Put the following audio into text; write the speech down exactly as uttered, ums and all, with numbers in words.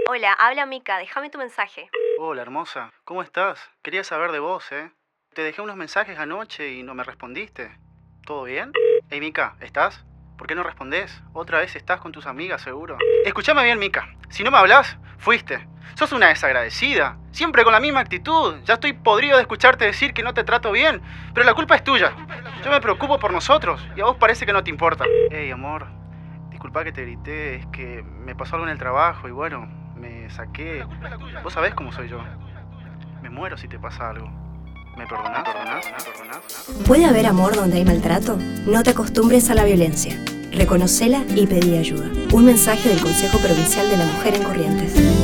Hola, habla Mica, déjame tu mensaje. Hola, hermosa. ¿Cómo estás? Quería saber de vos, ¿eh? Te dejé unos mensajes anoche y no me respondiste. ¿Todo bien? Hey, Mica, ¿estás? ¿Por qué no respondés? Otra vez estás con tus amigas, seguro. Escúchame bien, Mica. Si no me hablas, fuiste. Sos una desagradecida. Siempre con la misma actitud. Ya estoy podrido de escucharte decir que no te trato bien. Pero la culpa es tuya. Yo me preocupo por nosotros y a vos parece que no te importa. Hey, amor. Disculpa que te grité. Es que me pasó algo en el trabajo y bueno, me saqué. Vos sabés cómo soy yo. Me muero si te pasa algo. ¿Me perdonás? ¿Me perdonás? ¿Me perdonás? ¿Puede haber amor donde hay maltrato? No te acostumbres a la violencia. Reconocela y pedí ayuda. Un mensaje del Consejo Provincial de la Mujer en Corrientes.